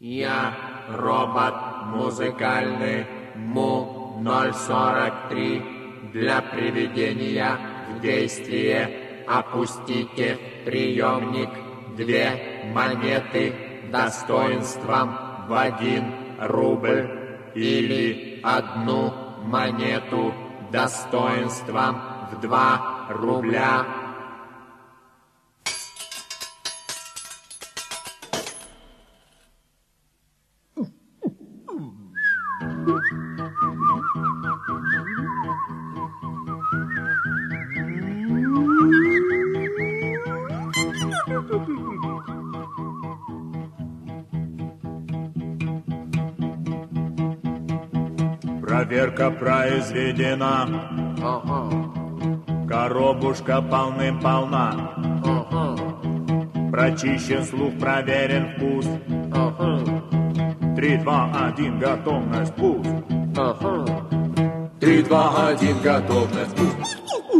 Я робот музыкальный Му-043. Для приведения в действие опустите в приемник 2 монеты достоинством в 1 рубль или 1 монету достоинством в 2 рубля. Проверка произведена. Коробушка полным-полна. Прочищен слух, проверен вкус. 3, 2, 1, готовность, пуск. 3, 2, 1, готовность, пуск.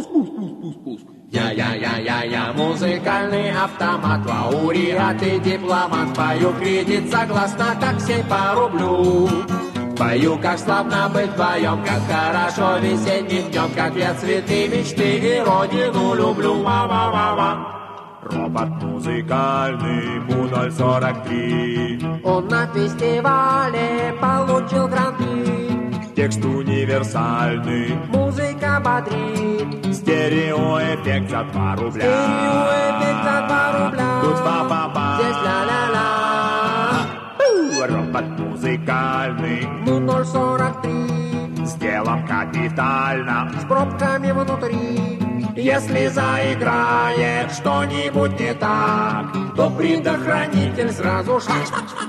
Я, музыкальный автомат, лауреат и дипломат. Пою кредит согласно такси по рублю. Пою, как славно быть вдвоем, как хорошо весенним днем, как я цветы мечты и родину люблю. Робот музыкальный Му-043. Он на фестивале получил гранты. Текст универсальный, музыка бодрит. Стереоэффект за 2 рубля. Стереоэффект за 2 рубля. Тут па-па-па. Здесь ля-ля-ля. Робот музыкальный Му-043. сделан капитально, с пробками внутри. Если заиграет что-нибудь не так, то предохранитель сразу шаг.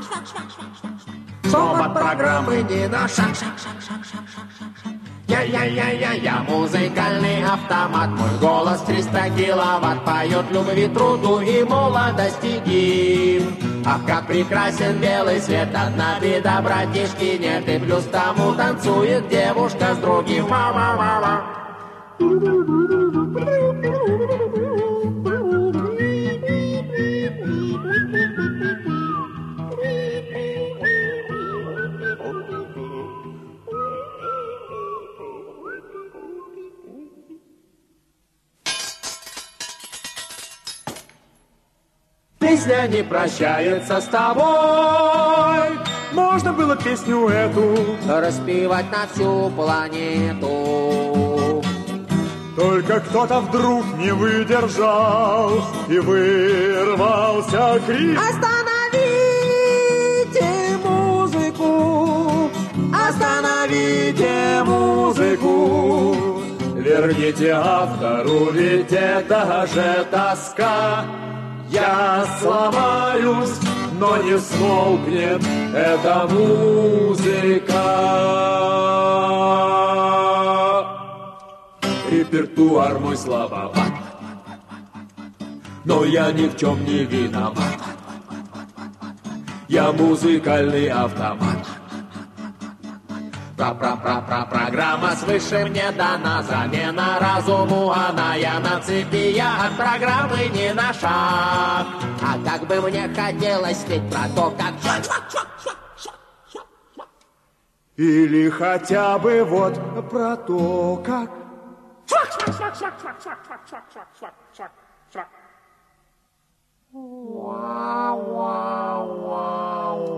Шепот программы не на шаг. Я, музыкальный автомат. Мой голос 300 киловатт. Поет любви, труду и молодости гимн. Ах, как прекрасен белый свет. Одна беда, братишки, нет. И плюс тому танцует девушка с другим. Песня не прощается с тобой. Можно было песню эту распевать на всю планету. Только кто-то вдруг не выдержал и вырвался крик. Остановите музыку! Остановите музыку! Верните автору, ведь это же тоска. Я сломаюсь, но не смолкнет эта музыка. Репертуар мой слабоват, но я ни в чем не виноват. Я музыкальный автомат. Программа свыше мне дана, замена разуму она. Я на цепи, я от программы не на шаг. А как бы мне хотелось спеть про то, как... Или хотя бы вот про то, как... Вау, вау, вау.